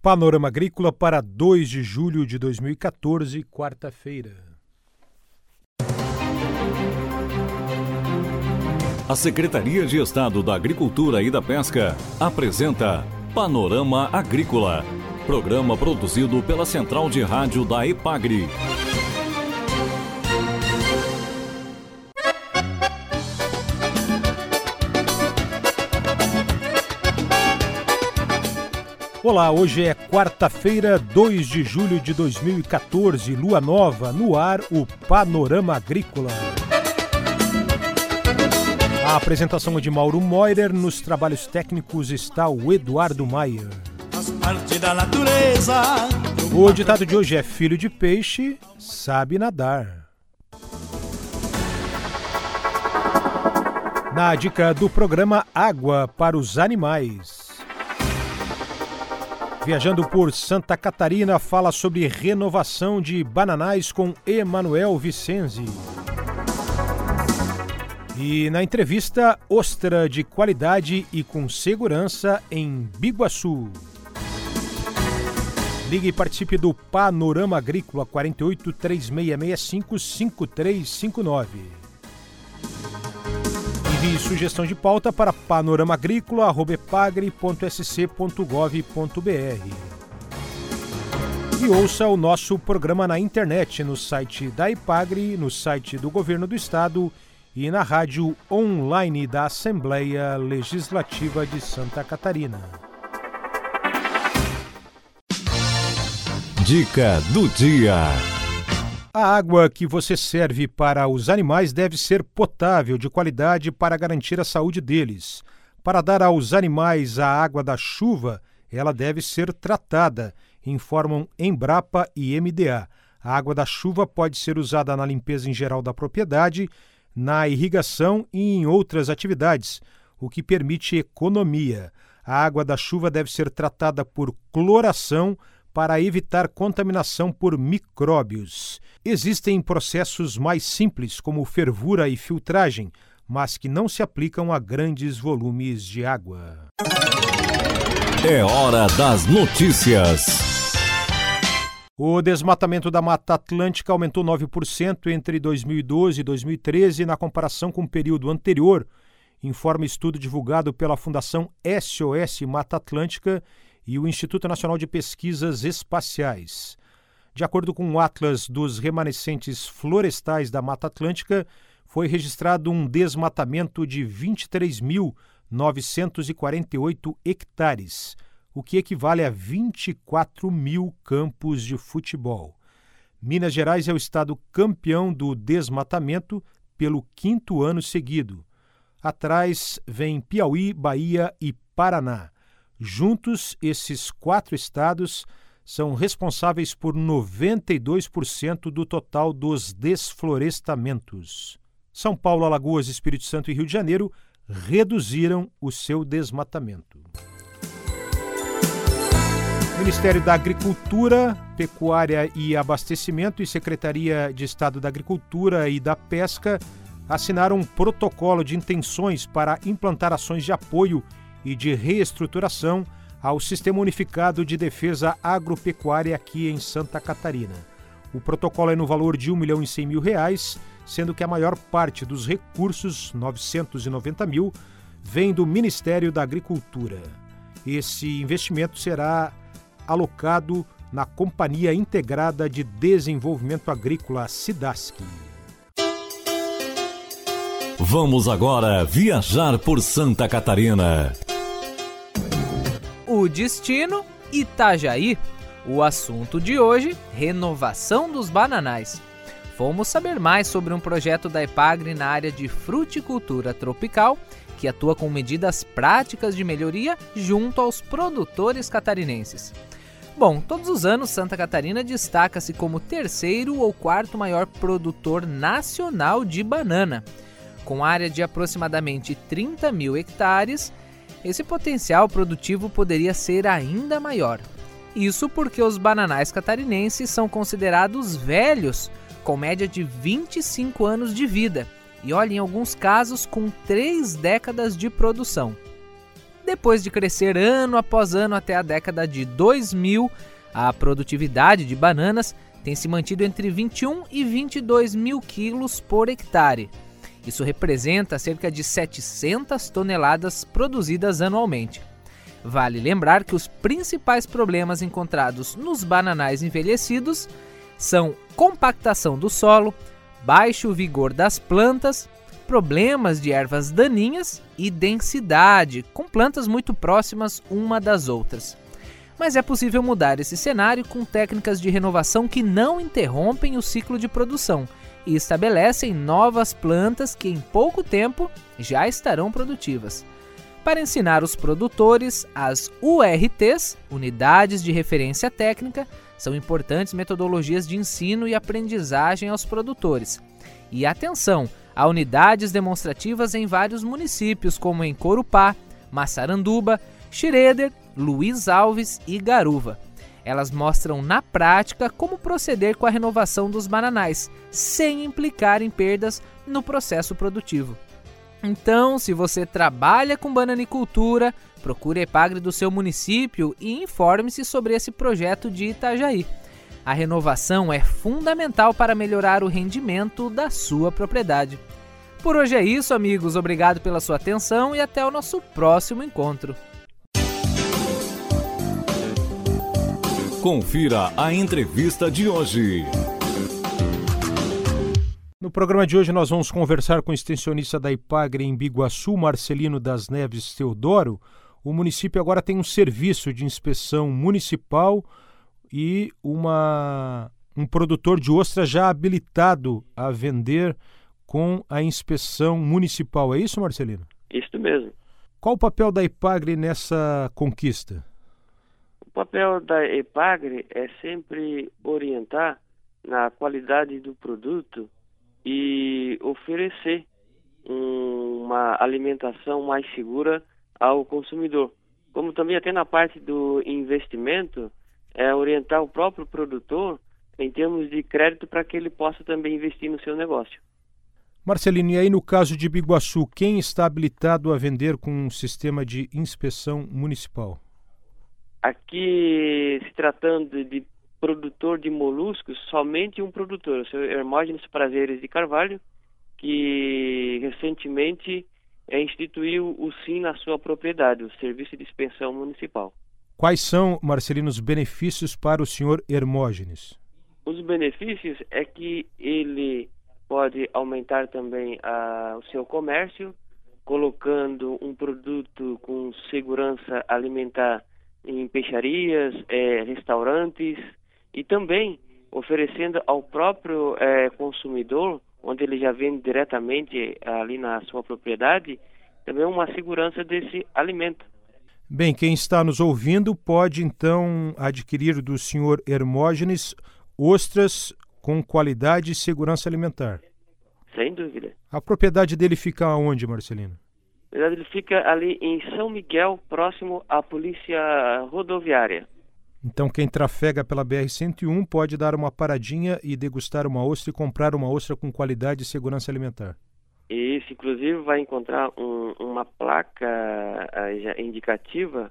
Panorama Agrícola para 2 de julho de 2014, quarta-feira. A Secretaria de Estado da Agricultura e da Pesca apresenta Panorama Agrícola, programa produzido pela Central de Rádio da EPAGRE. Olá, hoje é quarta-feira, 2 de julho de 2014, lua nova, no ar o Panorama Agrícola. A apresentação é de Mauro Moirer, nos trabalhos técnicos está o Eduardo Maier. O ditado de hoje é: filho de peixe sabe nadar. Na dica do programa, água para os animais. Viajando por Santa Catarina, fala sobre renovação de bananais com Emanuel Vicenzi. E na entrevista, ostra de qualidade e com segurança em Biguaçu. Ligue e participe do Panorama Agrícola 48 3665 5359. Envie sugestão de pauta para panoramaagrícola@epagre.sc.gov.br. E ouça o nosso programa na internet, no site da EPAGRE, no site do Governo do Estado e na rádio online da Assembleia Legislativa de Santa Catarina. Dica do dia. A água que você serve para os animais deve ser potável, de qualidade, para garantir a saúde deles. Para dar aos animais a água da chuva, ela deve ser tratada, informam Embrapa e MDA. A água da chuva pode ser usada na limpeza em geral da propriedade, na irrigação e em outras atividades, o que permite economia. A água da chuva deve ser tratada por cloração para evitar contaminação por micróbios. Existem processos mais simples, como fervura e filtragem, mas que não se aplicam a grandes volumes de água. É hora das notícias. O desmatamento da Mata Atlântica aumentou 9% entre 2012 e 2013 na comparação com o período anterior, informa estudo divulgado pela Fundação SOS Mata Atlântica e o Instituto Nacional de Pesquisas Espaciais. De acordo com o Atlas dos Remanescentes Florestais da Mata Atlântica, foi registrado um desmatamento de 23.948 hectares, o que equivale a 24 mil campos de futebol. Minas Gerais é o estado campeão do desmatamento pelo 5º ano seguido. Atrás vem Piauí, Bahia e Paraná. Juntos, esses 4 estados são responsáveis por 92% do total dos desflorestamentos. São Paulo, Alagoas, Espírito Santo e Rio de Janeiro reduziram o seu desmatamento. Ministério da Agricultura, Pecuária e Abastecimento e Secretaria de Estado da Agricultura e da Pesca assinaram um protocolo de intenções para implantar ações de apoio e de reestruturação ao Sistema Unificado de Defesa Agropecuária aqui em Santa Catarina. O protocolo é no valor de R$1.100.000, sendo que a maior parte dos recursos, 990 mil, vem do Ministério da Agricultura. Esse investimento será alocado na Companhia Integrada de Desenvolvimento Agrícola, SIDASC. Vamos agora viajar por Santa Catarina. O destino, Itajaí. O assunto de hoje, renovação dos bananais. Vamos saber mais sobre um projeto da EPAGRE na área de fruticultura tropical, que atua com medidas práticas de melhoria junto aos produtores catarinenses. Bom, todos os anos Santa Catarina destaca-se como 3º ou 4º maior produtor nacional de banana. Com área de aproximadamente 30 mil hectares, esse potencial produtivo poderia ser ainda maior. Isso porque os bananais catarinenses são considerados velhos, com média de 25 anos de vida, e olha, em alguns casos com 3 décadas de produção. depois de crescer ano após ano até a década de 2000, a produtividade de bananas tem se mantido entre 21 e 22 mil quilos por hectare. Isso representa cerca de 700 toneladas produzidas anualmente. Vale lembrar que os principais problemas encontrados nos bananais envelhecidos são compactação do solo, baixo vigor das plantas, problemas de ervas daninhas e densidade, com plantas muito próximas uma das outras. Mas é possível mudar esse cenário com técnicas de renovação que não interrompem o ciclo de produção e estabelecem novas plantas que em pouco tempo já estarão produtivas. Para ensinar os produtores, as URTs, Unidades de Referência Técnica, são importantes metodologias de ensino e aprendizagem aos produtores. E atenção, há unidades demonstrativas em vários municípios, como em Corupá, Massaranduba, Schroeder, Luiz Alves e Garuva. Elas mostram na prática como proceder com a renovação dos bananais, sem implicar em perdas no processo produtivo. Então, se você trabalha com bananicultura, procure a EPAGRE do seu município e informe-se sobre esse projeto de Itajaí. A renovação é fundamental para melhorar o rendimento da sua propriedade. Por hoje é isso, amigos. Obrigado pela sua atenção e até o nosso próximo encontro. Confira a entrevista de hoje. No programa de hoje nós vamos conversar com o extensionista da EPAGRE em Biguaçu, Marcelino das Neves Teodoro. O município agora tem um serviço de inspeção municipal e um produtor de ostra já habilitado a vender com a inspeção municipal. É isso, Marcelino? Isso mesmo. Qual o papel da EPAGRE nessa conquista? O papel da EPAGRE é sempre orientar na qualidade do produto e oferecer uma alimentação mais segura ao consumidor. Como também até na parte do investimento, é orientar o próprio produtor em termos de crédito para que ele possa também investir no seu negócio. Marcelino, e aí no caso de Biguaçu, quem está habilitado a vender com um sistema de inspeção municipal? Aqui, se tratando de produtor de moluscos, somente um produtor, o seu Hermógenes Prazeres de Carvalho, que recentemente instituiu o SIM na sua propriedade, o Serviço de Inspeção Municipal. Quais são, Marcelino, os benefícios para o senhor Hermógenes? Os benefícios é que ele pode aumentar também o seu comércio, colocando um produto com segurança alimentar em peixarias, restaurantes e também oferecendo ao próprio consumidor, onde ele já vende diretamente ali na sua propriedade, também uma segurança desse alimento. Bem, quem está nos ouvindo pode então adquirir do senhor Hermógenes ostras com qualidade e segurança alimentar. Sem dúvida. A propriedade dele fica onde, Marcelino? Na verdade, ele fica ali em São Miguel, próximo à Polícia Rodoviária. Então, quem trafega pela BR-101 pode dar uma paradinha e degustar uma ostra e comprar uma ostra com qualidade e segurança alimentar. Isso, inclusive, vai encontrar uma placa indicativa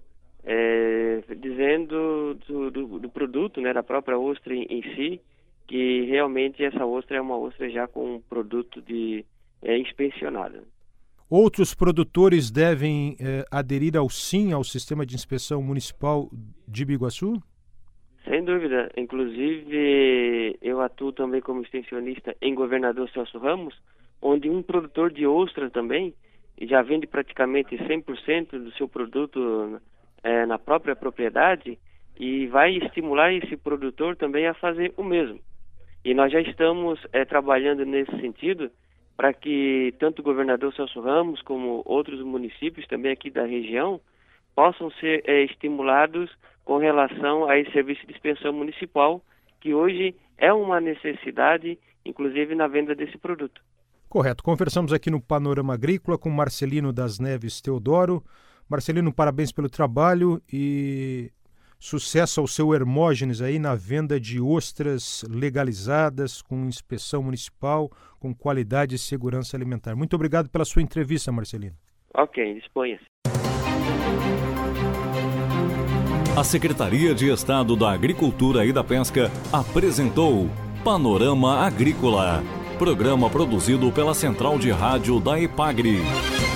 dizendo do produto, né, da própria ostra em si, que realmente essa ostra é uma ostra já com um produto inspecionado. Outros produtores devem aderir ao SIM, ao Sistema de Inspeção Municipal de Biguaçu? Sem dúvida. Inclusive, eu atuo também como extensionista em Governador Celso Ramos, onde um produtor de ostra também já vende praticamente 100% do seu produto na própria propriedade e vai estimular esse produtor também a fazer o mesmo. E nós já estamos trabalhando nesse sentido para que tanto o governador Celso Ramos como outros municípios também aqui da região possam ser estimulados com relação a esse serviço de inspeção municipal, que hoje é uma necessidade, inclusive na venda desse produto. Correto. Conversamos aqui no Panorama Agrícola com Marcelino das Neves Teodoro. Marcelino, parabéns pelo trabalho e sucesso ao seu Hermógenes aí na venda de ostras legalizadas, com inspeção municipal, com qualidade e segurança alimentar. Muito obrigado pela sua entrevista, Marcelino. Ok, disponha-se. A Secretaria de Estado da Agricultura e da Pesca apresentou Panorama Agrícola, programa produzido pela Central de Rádio da EPAGRE.